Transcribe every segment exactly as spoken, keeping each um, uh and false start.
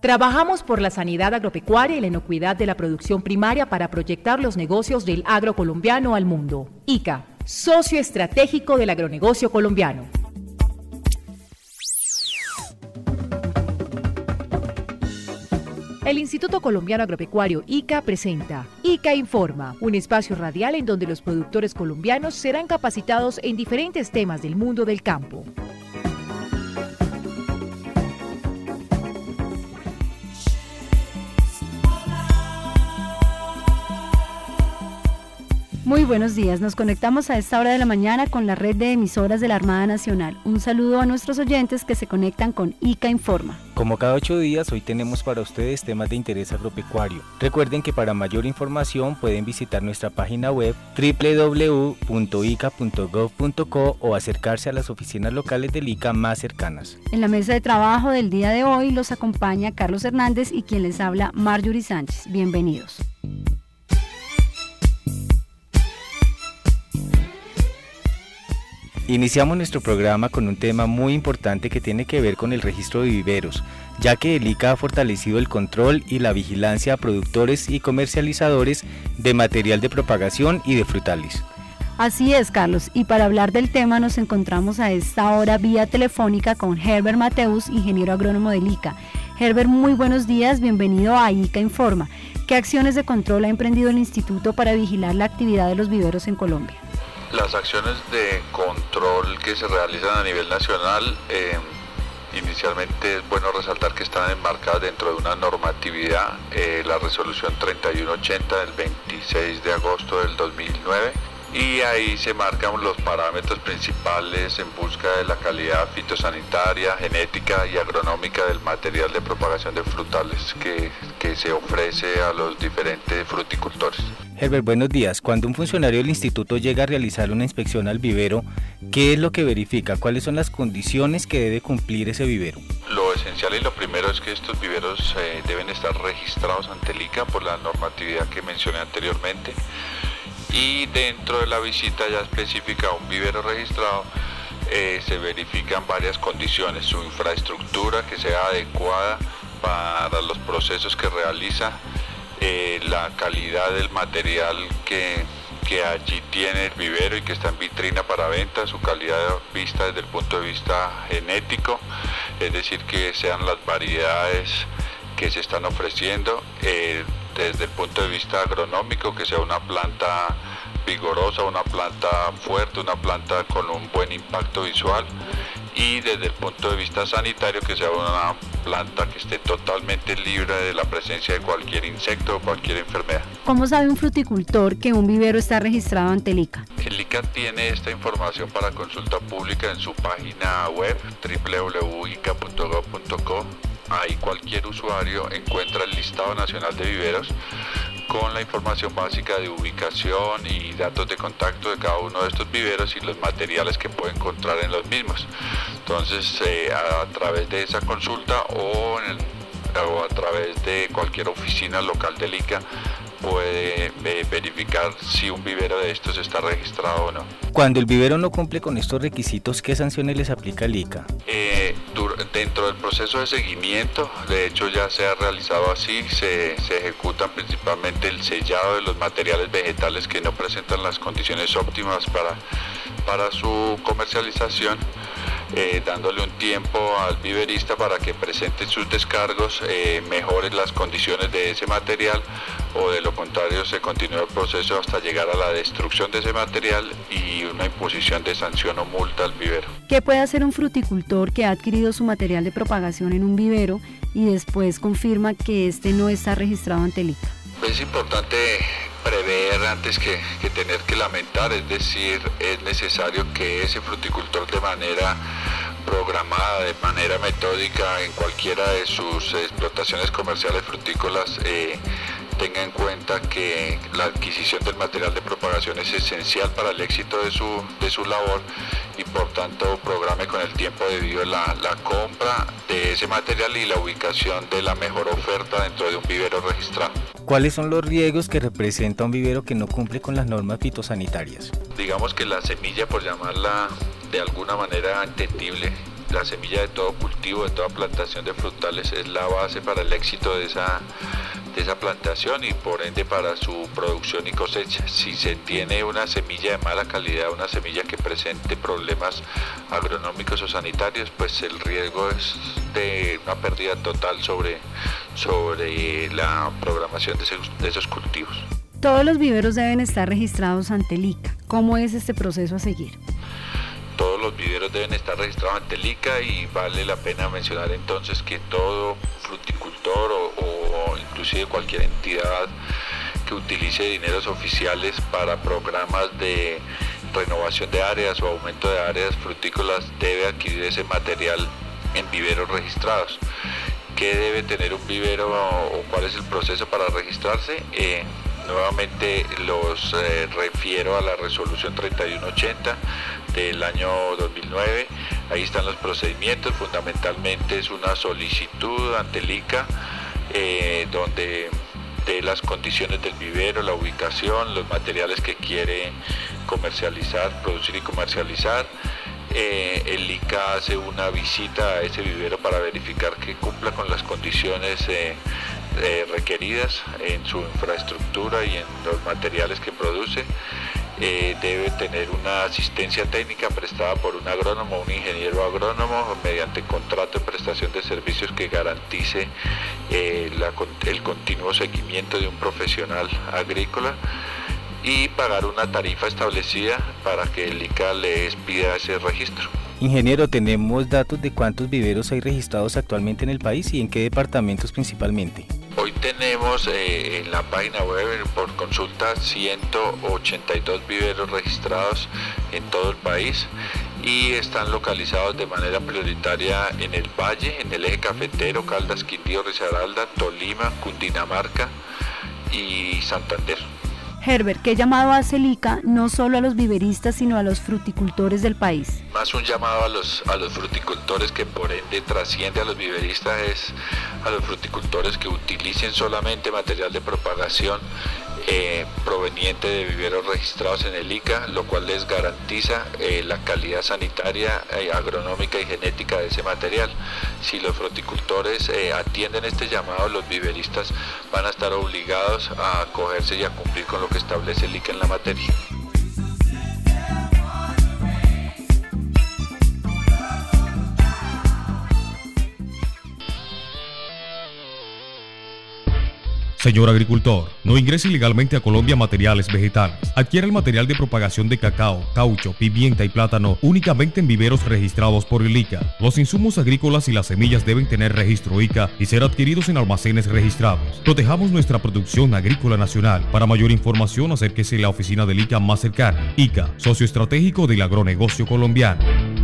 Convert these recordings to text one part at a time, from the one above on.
Trabajamos por la sanidad agropecuaria y la inocuidad de la producción primaria para proyectar los negocios del agro colombiano al mundo. I C A, socio estratégico del agronegocio colombiano. El Instituto Colombiano Agropecuario I C A presenta I C A Informa, un espacio radial en donde los productores colombianos serán capacitados en diferentes temas del mundo del campo. Muy buenos días, nos conectamos a esta hora de la mañana con la red de emisoras de la Armada Nacional. Un saludo a nuestros oyentes que se conectan con I C A Informa. Como cada ocho días, hoy tenemos para ustedes temas de interés agropecuario. Recuerden que para mayor información pueden visitar nuestra página web doble u doble u doble u punto i c a punto gov punto co o acercarse a las oficinas locales del I C A más cercanas. En la mesa de trabajo del día de hoy los acompaña Carlos Hernández y quien les habla Marjorie Sánchez. Bienvenidos. Iniciamos nuestro programa con un tema muy importante que tiene que ver con el registro de viveros, ya que el I C A ha fortalecido el control y la vigilancia a productores y comercializadores de material de propagación y de frutales. Así es, Carlos, y para hablar del tema nos encontramos a esta hora vía telefónica con Herbert Mateus, ingeniero agrónomo del I C A. Herbert, muy buenos días, bienvenido a I C A Informa. ¿Qué acciones de control ha emprendido el instituto para vigilar la actividad de los viveros en Colombia? Las acciones de control que se realizan a nivel nacional, eh, inicialmente es bueno resaltar que están enmarcadas dentro de una normatividad, eh, la resolución treinta y uno ochenta del veintiséis de agosto del dos mil nueve, y ahí se marcan los parámetros principales en busca de la calidad fitosanitaria, genética y agronómica del material de propagación de frutales que, que se ofrece a los diferentes fruticultores. Herbert, buenos días. Cuando un funcionario del instituto llega a realizar una inspección al vivero, ¿qué es lo que verifica? ¿Cuáles son las condiciones que debe cumplir ese vivero? Lo esencial y lo primero es que estos viveros eh, deben estar registrados ante el I C A por la normatividad que mencioné anteriormente, y dentro de la visita ya específica a un vivero registrado eh, se verifican varias condiciones: su infraestructura que sea adecuada para los procesos que realiza, Eh, la calidad del material que, que allí tiene el vivero y que está en vitrina para venta, su calidad vista desde el punto de vista genético, es decir, que sean las variedades que se están ofreciendo, eh, desde el punto de vista agronómico, que sea una planta vigorosa, una planta fuerte, una planta con un buen impacto visual, y desde el punto de vista sanitario que sea una planta que esté totalmente libre de la presencia de cualquier insecto o cualquier enfermedad. ¿Cómo sabe un fruticultor que un vivero está registrado ante el I C A? El I C A tiene esta información para consulta pública en su página web doble u doble u doble u punto i c a punto gov punto co. Ahí cualquier usuario encuentra el listado nacional de viveros con la información básica de ubicación y datos de contacto de cada uno de estos viveros y los materiales que puede encontrar en los mismos. Entonces, eh, a, a través de esa consulta o, en el, o a través de cualquier oficina local del I C A puede eh, verificar si un vivero de estos está registrado o no. Cuando el vivero no cumple con estos requisitos, ¿qué sanciones les aplica el I C A? Eh, dentro del proceso de seguimiento, de hecho ya se ha realizado así, se, se ejecutan principalmente el sellado de los materiales vegetales que no presentan las condiciones óptimas para, para su comercialización, eh, dándole un tiempo al viverista para que presente sus descargos, eh, mejore las condiciones de ese material, o de lo contrario se continúa el proceso hasta llegar a la destrucción de ese material y una imposición de sanción o multa al vivero. ¿Qué puede hacer un fruticultor que ha adquirido su material de propagación en un vivero y después confirma que este no está registrado ante el I C A? Es importante prever antes que, que tener que lamentar, es decir, es necesario que ese fruticultor de manera programada, de manera metódica, en cualquiera de sus explotaciones comerciales frutícolas, eh, tenga en cuenta que la adquisición del material de propagación es esencial para el éxito de su, de su labor, y por tanto programe con el tiempo debido la, la compra de ese material y la ubicación de la mejor oferta dentro de un vivero registrado. ¿Cuáles son los riesgos que representa un vivero que no cumple con las normas fitosanitarias? Digamos que la semilla, por llamarla de alguna manera entendible, la semilla de todo cultivo, de toda plantación de frutales es la base para el éxito de esa, de esa plantación y por ende para su producción y cosecha. Si se tiene una semilla de mala calidad, una semilla que presente problemas agronómicos o sanitarios, pues el riesgo es de una pérdida total sobre, sobre la programación de esos, de esos cultivos. Todos los viveros deben estar registrados ante el ICA. ¿Cómo es este proceso a seguir? Todos los viveros deben estar registrados ante el ICA y vale la pena mencionar entonces que todo fruticultor o, o inclusive cualquier entidad que utilice dineros oficiales para programas de renovación de áreas o aumento de áreas frutícolas debe adquirir ese material en viveros registrados. ¿Qué debe tener un vivero o cuál es el proceso para registrarse? Eh, nuevamente los eh, refiero a la resolución treinta y uno ochenta del año dos mil nueve. Ahí están los procedimientos. Fundamentalmente es una solicitud ante el ICA eh, donde de las condiciones del vivero, la ubicación, los materiales que quiere comercializar, producir y comercializar. Eh, el ICA hace una visita a ese vivero para verificar que cumpla con las condiciones eh, eh, requeridas en su infraestructura y en los materiales que produce. Eh, debe tener una asistencia técnica prestada por un agrónomo o un ingeniero agrónomo mediante contrato de prestación de servicios que garantice eh, la, el continuo seguimiento de un profesional agrícola y pagar una tarifa establecida para que el ICA les pida ese registro. Ingeniero, ¿tenemos datos de cuántos viveros hay registrados actualmente en el país y en qué departamentos principalmente? Hoy tenemos eh, en la página web por consulta ciento ochenta y dos viveros registrados en todo el país y están localizados de manera prioritaria en el Valle, en el eje cafetero, Caldas, Quindío, Risaralda, Tolima, Cundinamarca y Santander. Herbert, ¿qué llamado hace el ICA no solo a los viveristas sino a los fruticultores del país? Más un llamado a los, a los fruticultores que por ende trasciende a los viveristas es a los fruticultores que utilicen solamente material de propagación eh, proveniente de viveros registrados en el ICA, lo cual les garantiza eh, la calidad sanitaria, eh, agronómica y genética de ese material. Si los fruticultores eh, atienden este llamado, los viveristas van a estar obligados a acogerse y a cumplir con lo que establece el ICA en la materia. Señor agricultor, no ingrese ilegalmente a Colombia materiales vegetales. Adquiera el material de propagación de cacao, caucho, pimienta y plátano únicamente en viveros registrados por el ICA. Los insumos agrícolas y las semillas deben tener registro ICA y ser adquiridos en almacenes registrados. Protejamos nuestra producción agrícola nacional. Para mayor información, acérquese a la oficina del ICA más cercana. ICA, socio estratégico del agronegocio colombiano.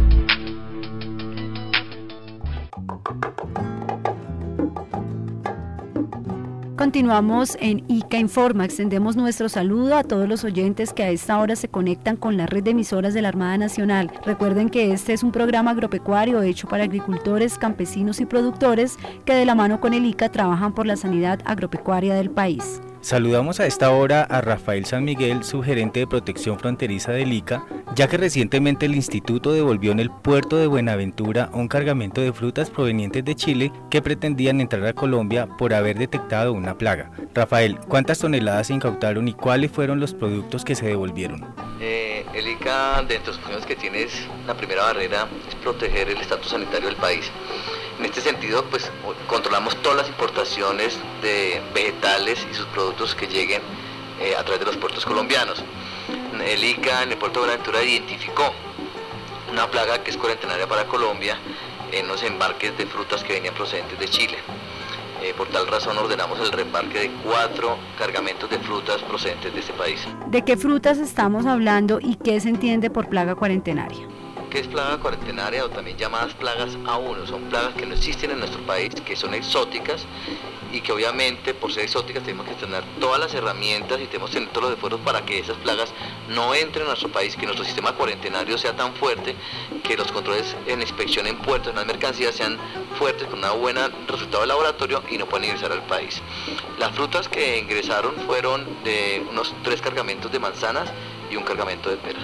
Continuamos en ICA Informa. Extendemos nuestro saludo a todos los oyentes que a esta hora se conectan con la red de emisoras de la Armada Nacional. Recuerden que este es un programa agropecuario hecho para agricultores, campesinos y productores que de la mano con el ICA trabajan por la sanidad agropecuaria del país. Saludamos a esta hora a Rafael San Miguel, subgerente de protección fronteriza del ICA, ya que recientemente el instituto devolvió en el puerto de Buenaventura un cargamento de frutas provenientes de Chile que pretendían entrar a Colombia por haber detectado una plaga. Rafael, ¿cuántas toneladas se incautaron y cuáles fueron los productos que se devolvieron? Eh, el ICA, dentro de los funciones que tiene, es la primera barrera es proteger el estatus sanitario del país. En este sentido, pues controlamos todas las importaciones de vegetales y sus productos que lleguen eh, a través de los puertos colombianos. El ICA en el puerto de Buenaventura identificó una plaga que es cuarentenaria para Colombia en los embarques de frutas que venían procedentes de Chile. Eh, por tal razón ordenamos el reembarque de cuatro cargamentos de frutas procedentes de este país. ¿De qué frutas estamos hablando y qué se entiende por plaga cuarentenaria? ¿Qué es plaga cuarentenaria o también llamadas plagas A uno? Son plagas que no existen en nuestro país, que son exóticas y que obviamente por ser exóticas tenemos que tener todas las herramientas y tenemos que tener todos los esfuerzos para que esas plagas no entren a nuestro país, que nuestro sistema cuarentenario sea tan fuerte, que los controles en inspección en puertos, en las mercancías sean fuertes con un buen resultado de laboratorio y no puedan ingresar al país. Las frutas que ingresaron fueron de unos tres cargamentos de manzanas y un cargamento de peras.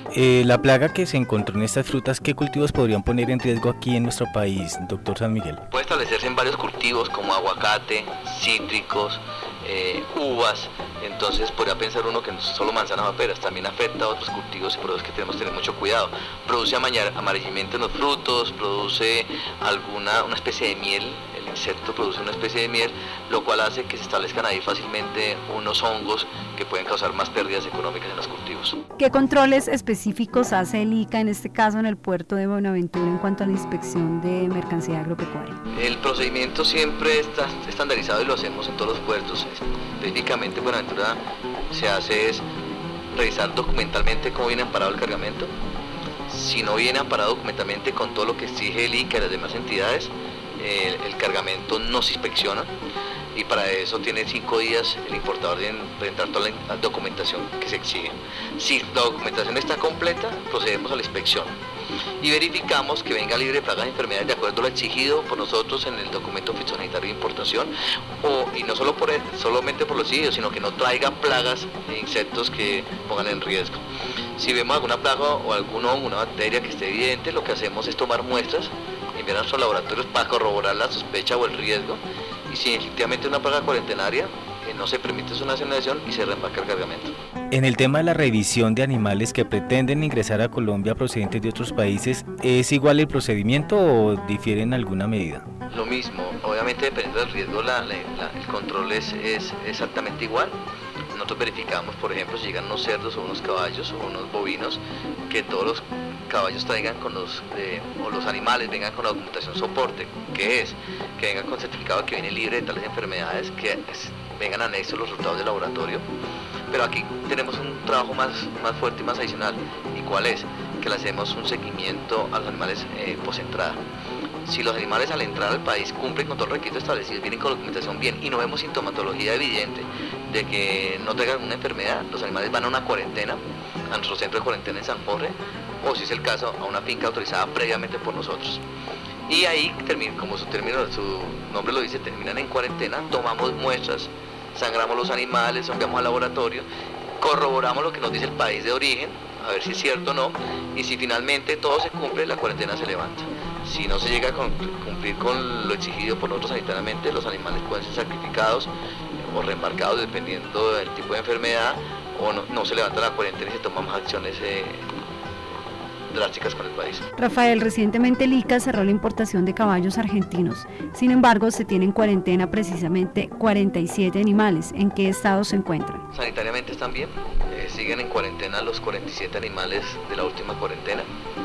Eh, la plaga que se encontró en estas frutas, ¿qué cultivos podrían poner en riesgo aquí en nuestro país, doctor San Miguel? Puede establecerse en varios cultivos como aguacate, cítricos, eh, uvas. Entonces podría pensar uno que no solo manzanas o peras, también afecta a otros cultivos y por eso es que tenemos que tener mucho cuidado. Produce amarillamiento en los frutos, produce alguna una especie de miel, el insecto produce una especie de miel, lo cual hace que se establezcan ahí fácilmente unos hongos que pueden causar más pérdidas económicas en los cultivos. ¿Qué controles específicos hace el I C A, en este caso en el puerto de Buenaventura, en cuanto a la inspección de mercancía agropecuaria? El procedimiento siempre está estandarizado y lo hacemos en todos los puertos. Específicamente en Buenaventura se hace es revisar documentalmente cómo viene amparado el cargamento. Si no viene amparado documentalmente con todo lo que exige el I C A y las demás entidades, el, el cargamento no se inspecciona. Y para eso tiene cinco días el importador de presentar toda la documentación que se exige. Si la documentación está completa, procedemos a la inspección y verificamos que venga libre de plagas y enfermedades de acuerdo a lo exigido por nosotros en el documento fitosanitario de importación, o, y no solo por él, solamente por lo exigido, sino que no traiga plagas e insectos que pongan en riesgo. Si vemos alguna plaga o algún hongo, una bacteria que esté evidente, lo que hacemos es tomar muestras, enviar a nuestros laboratorios para corroborar la sospecha o el riesgo. Y si efectivamente una plaga cuarentenaria, eh, no se permite su nacionalización y se reembarca el cargamento. En el tema de la revisión de animales que pretenden ingresar a Colombia procedentes de otros países, ¿es igual el procedimiento o difiere en alguna medida? Lo mismo, obviamente dependiendo del riesgo, la, la, la, el control es, es exactamente igual. Nosotros verificamos, por ejemplo, si llegan unos cerdos o unos caballos o unos bovinos, que todos los caballos traigan con los, eh, o los animales vengan con la documentación soporte, que es que vengan con certificado que viene libre de tales enfermedades, que es, vengan anexos los resultados del laboratorio. Pero aquí tenemos un trabajo más, más fuerte y más adicional. ¿Y cuál es? Que le hacemos un seguimiento a los animales eh, post-entrada. Si los animales al entrar al país cumplen con todos los requisitos establecidos, vienen con la documentación bien y no vemos sintomatología evidente de que no traigan una enfermedad, los animales van a una cuarentena, a nuestro centro de cuarentena en San Jorge, o si es el caso, a una finca autorizada previamente por nosotros. Y ahí, como su, término, su nombre lo dice, terminan en cuarentena, tomamos muestras, sangramos los animales, enviamos al laboratorio, corroboramos lo que nos dice el país de origen, a ver si es cierto o no, y si finalmente todo se cumple, la cuarentena se levanta. Si no se llega a cumplir con lo exigido por nosotros sanitariamente, los animales pueden ser sacrificados o reembarcados dependiendo del tipo de enfermedad, o no, no se levanta la cuarentena y se toman más acciones eh, drásticas con el país. Rafael, recientemente el I C A cerró la importación de caballos argentinos. Sin embargo, se tienen en cuarentena precisamente cuarenta y siete animales. ¿En qué estado se encuentran? Sanitariamente están bien. Eh, siguen en cuarentena los cuarenta y siete animales de la última cuarentena.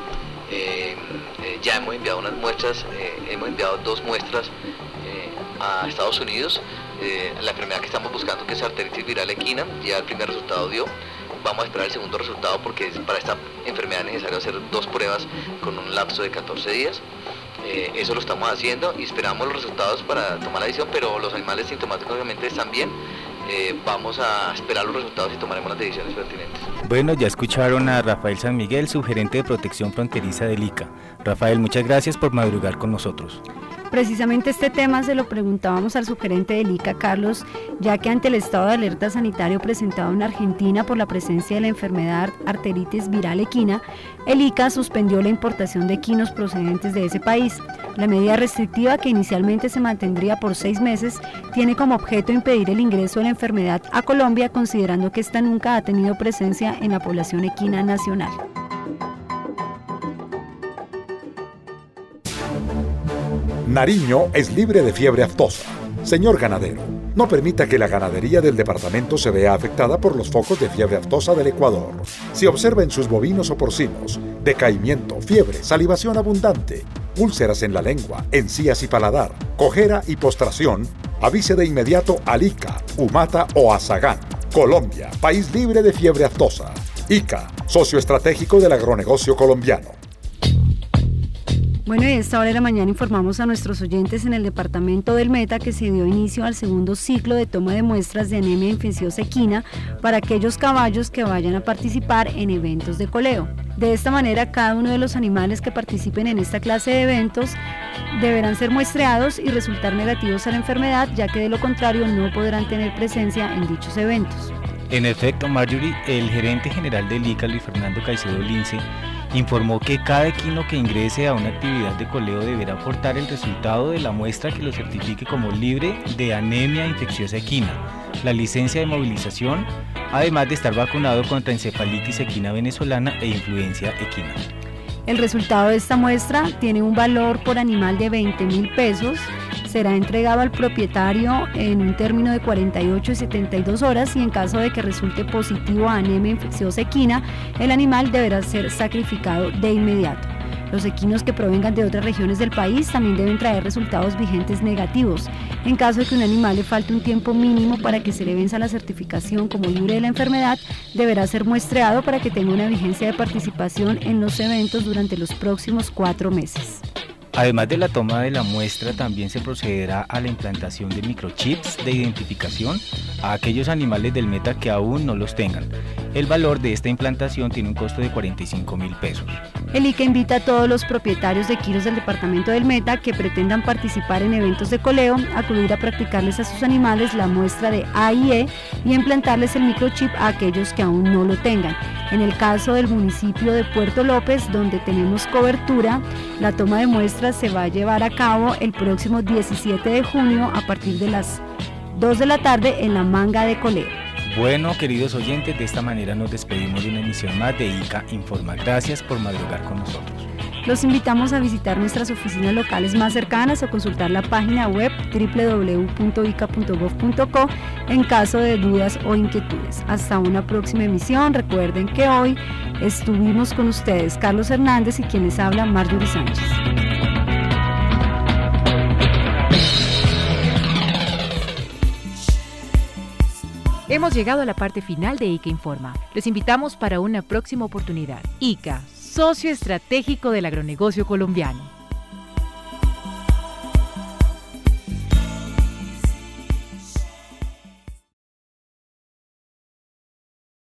Eh, eh, ya hemos enviado unas muestras, eh, hemos enviado dos muestras eh, a Estados Unidos. Eh, la enfermedad que estamos buscando, que es arteritis viral equina, ya el primer resultado dio. Vamos a esperar el segundo resultado porque para esta enfermedad es necesario hacer dos pruebas con un lapso de catorce días. Eh, eso lo estamos haciendo y esperamos los resultados para tomar la decisión, pero los animales sintomáticos obviamente están bien. Eh, vamos a esperar los resultados y tomaremos las decisiones pertinentes. Bueno, ya escucharon a Rafael San Miguel, subgerente de protección fronteriza del I C A. Rafael, muchas gracias por madrugar con nosotros. Precisamente este tema se lo preguntábamos al subgerente del I C A, Carlos, ya que ante el estado de alerta sanitario presentado en Argentina por la presencia de la enfermedad arteritis viral equina, el I C A suspendió la importación de equinos procedentes de ese país. La medida restrictiva, que inicialmente se mantendría por seis meses, tiene como objeto impedir el ingreso de la enfermedad a Colombia, considerando que esta nunca ha tenido presencia en la población equina nacional. Nariño es libre de fiebre aftosa. Señor ganadero, no permita que la ganadería del departamento se vea afectada por los focos de fiebre aftosa del Ecuador. Si observa en sus bovinos o porcinos decaimiento, fiebre, salivación abundante, úlceras en la lengua, encías y paladar, cojera y postración, avise de inmediato al I C A, UMATA o ASAGAN. Colombia, país libre de fiebre aftosa. I C A, socio estratégico del agronegocio colombiano. Bueno, y a esta hora de la mañana informamos a nuestros oyentes en el departamento del Meta que se dio inicio al segundo ciclo de toma de muestras de anemia infecciosa equina para aquellos caballos que vayan a participar en eventos de coleo. De esta manera, cada uno de los animales que participen en esta clase de eventos deberán ser muestreados y resultar negativos a la enfermedad, ya que de lo contrario no podrán tener presencia en dichos eventos. En efecto, Marjorie, el gerente general del ICA, Luis Fernando Caicedo Lince, informó que cada equino que ingrese a una actividad de coleo deberá aportar el resultado de la muestra que lo certifique como libre de anemia infecciosa equina, la licencia de movilización, además de estar vacunado contra encefalitis equina venezolana e influencia equina. El resultado de esta muestra tiene un valor por animal de veinte mil pesos, será entregado al propietario en un término de cuarenta y ocho y setenta y dos horas y en caso de que resulte positivo a anemia infecciosa equina, el animal deberá ser sacrificado de inmediato. Los equinos que provengan de otras regiones del país también deben traer resultados vigentes negativos. En caso de que un animal le falte un tiempo mínimo para que se le venza la certificación como libre de la enfermedad, deberá ser muestreado para que tenga una vigencia de participación en los eventos durante los próximos cuatro meses. Además de la toma de la muestra, también se procederá a la implantación de microchips de identificación a aquellos animales del Meta que aún no los tengan. El valor de esta implantación tiene un costo de cuarenta y cinco mil pesos. El ICA invita a todos los propietarios de equinos del departamento del Meta que pretendan participar en eventos de coleo a acudir a practicarles a sus animales la muestra de A I E y a implantarles el microchip a aquellos que aún no lo tengan. En el caso del municipio de Puerto López, donde tenemos cobertura, la toma de muestras se va a llevar a cabo el próximo diecisiete de junio a partir de las dos de la tarde en la manga de coleo. Bueno, queridos oyentes, de esta manera nos despedimos de una emisión más de ICA Informa. Gracias por madrugar con nosotros. Los invitamos a visitar nuestras oficinas locales más cercanas o consultar la página web doble u doble u doble u punto ica punto gov punto co en caso de dudas o inquietudes. Hasta una próxima emisión. Recuerden que hoy estuvimos con ustedes Carlos Hernández y quien les habla Marjorie Sánchez. Hemos llegado a la parte final de ICA Informa. Les invitamos para una próxima oportunidad. ICA, socio estratégico del agronegocio colombiano.